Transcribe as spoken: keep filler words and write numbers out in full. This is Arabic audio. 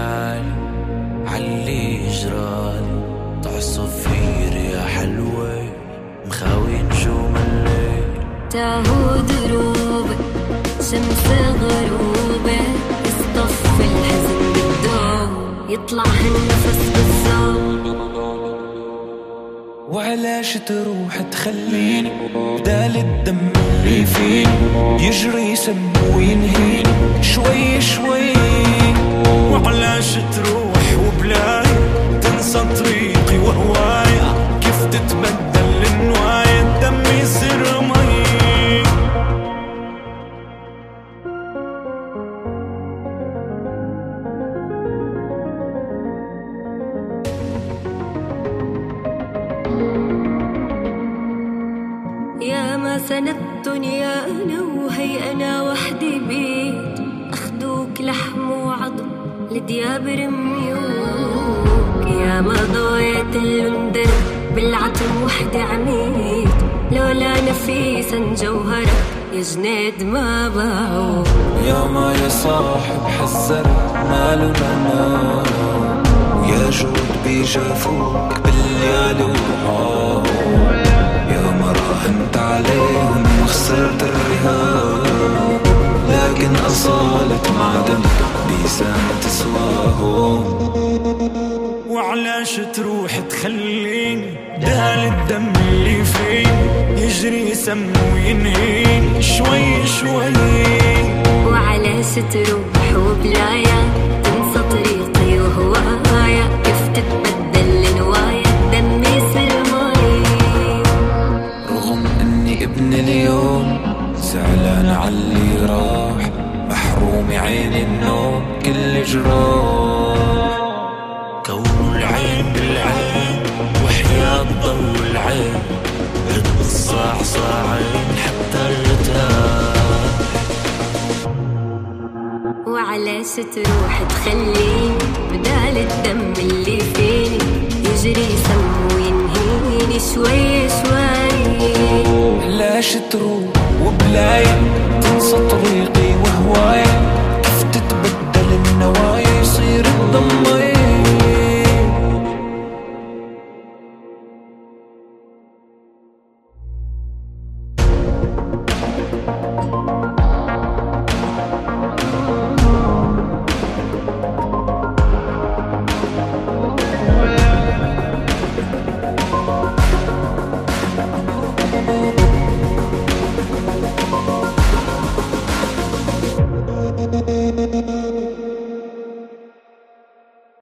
حالي علي جرالي تعصفير يا حلوة مخاوي نجوم الليل تاهو دروبة شمس غروبة يصطف الحزن بالدوم يطلع هالنفس بالزوم. وعلاش تروح تخليني بدال الدم اللي فيني يجري يسم وينهيني شوي شوي. وعلاش تروح وبلاي تنسى طريقي وهوايا كيف تتبدل النوايا الدم يصير مي. يا ما سندتن يا أنا وهي أنا وحدي بيت أخدوك لحم وعظم لدياب رميوك. يا ما ضويت اللندر بالعتم وحدي عميت لولا نفيسا جوهرة يا جنيد ما باعوك. يا ما يا صاحب حذر مالنا ما يا جود بيجافوك بالليالي وحار. يا ما راهنت عليهم وخسرت الرهان لكن أصالة معدن بيسان تسواهم. وعلاش تروح تخليني دال الدم اللي فيني يجري يسم وينهيني شوي شوي. وعلاش تروح وبلايا تنسى طريقي وهوايا كيف تتبدل لنوايا الدم يصير مي. رغم اني ابن اليوم زعلان عاللي راح محروم عين النوم كل جراح. كون العين بالعين وحياة ضو العين رد الصاع صاعين حتى ارتاح. وعلاش تروح تخليني بدال الدم اللي فيني يجري يسم وينهيني شوي شوي. علاش تروح وبلاي تنسى طريقي وهواي